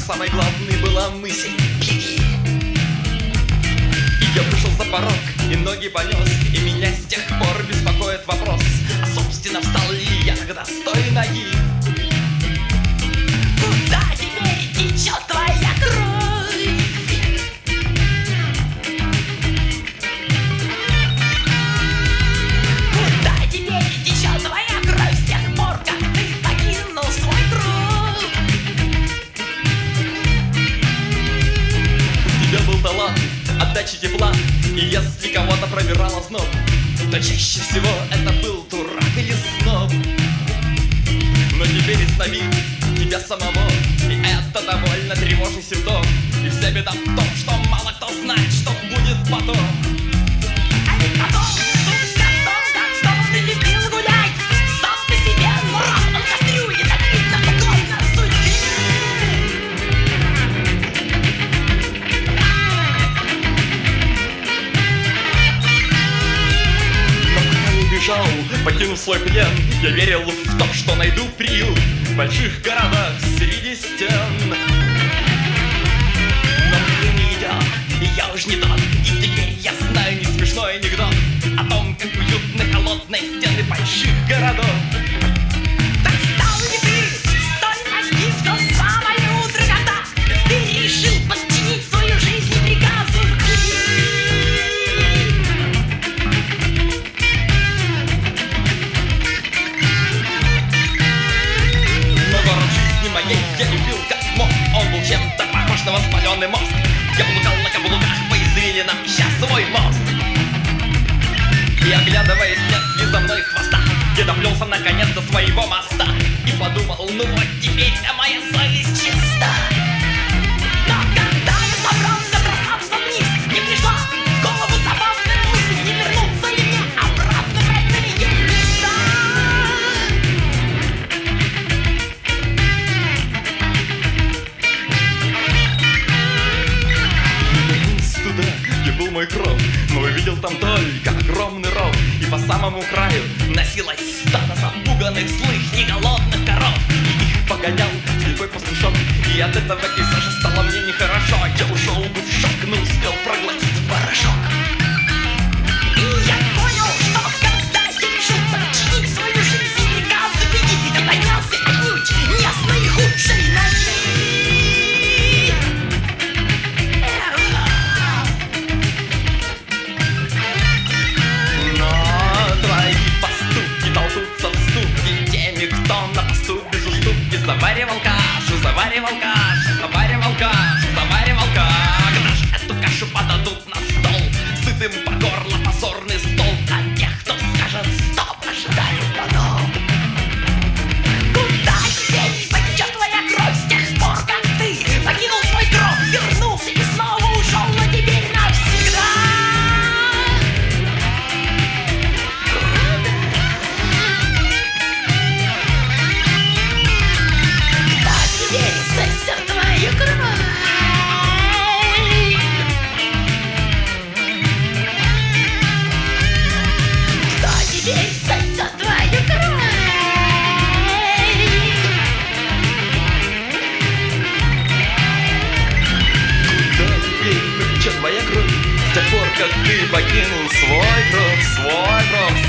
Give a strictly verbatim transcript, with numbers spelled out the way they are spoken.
самой главной была мысль: беги. И я вышел за порог, и ноги понес, и меня с тех пор беспокоит вопрос: а собственно, встал ли я когда с той ноги? Куда теперь течет твоя кровь? Куда теперь течет твоя кровь с тех пор, как ты покинул свой круг? У тебя был талант отдачи тепла, и если кого-то пробирало зноб, то чаще всего это был дурак или сноб. Но теперь останови тебя самого, и это довольно тревожный симптом. И вся беда в том, что мало кто знает, что будет потом. А ведь потом суть о том, как снова ты любил гулять сам по себе, но раз он кастрюли так видно угодно судьбе. Но пока я бежал, покинув свой плен, я верил в то, что найду приют в больших городах среди стен. Но время идет, и я уж не тот, и теперь я знаю не смешной анекдот о том, как уютны холодные стены больших городов. Так стал ли ты с той ноги в то самое утро, когда ты решил подчинить свою жизнь приказу любви? Я любил как мог, он был чем-то похож на воспаленный мозг. Я блукал на каблуках по извилинам, ища свой мост. И оглядываясь, нет ли за мной хвоста, я доплелся наконец до своего моста и подумал: ну вот теперь-то моя совесть чиста. Но когда я собрался бросаться вниз, мне пришла в голову забавная мысль: не вернуться ли мне обратно в родные места? Где был мой кров, но увидел там только огромный ров, и по самому краю носилось стадо запуганных, злых и голодных коров. И их погонял слепой пастушок, и от этого пейзажа стало мне нехорошо. Я ушел бы в шок, но успел проглотить порошок. И я понял, что когда я решил подчинить свою жизнь приказу беги, я поднялся отнюдь не с наихудшей ноги. Кто на посту без уступки заваривал кашу, заваривал кашу, заваривал кашу, заваривал кашу. Когда ж эту кашу подадут на стол, сытым по горло позорный стол, а тех, кто скажет стоп, ожидает потом. Куда теперь потечет твоя кровь с тех пор, как ты покинул свой гроб, вернулся и снова ушел, но теперь навсегда? Сосет твою кровь. Кто теперь сосет твою кровь? Куда теперь потечет твоя кровь с тех пор, как ты покинул свой гроб, свой гроб?